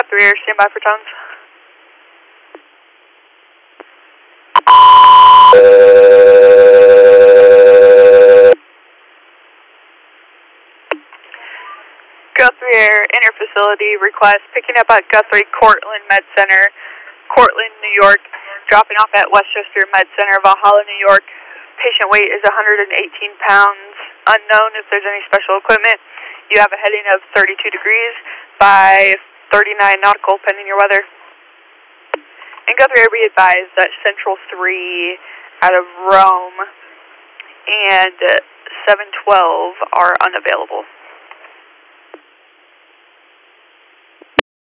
3 Air, stand by for tones. Guthrie Air, inter-facility request, picking up at Guthrie Cortland Med Center, Cortland, New York, dropping off at Westchester Med Center, Valhalla, New York. Patient weight is 118 pounds, unknown if there's any special equipment. You have a heading of 32 degrees by 39 nautical, pending your weather. And Guthrie Air, be advised that Central 3 out of Rome and 712 are unavailable.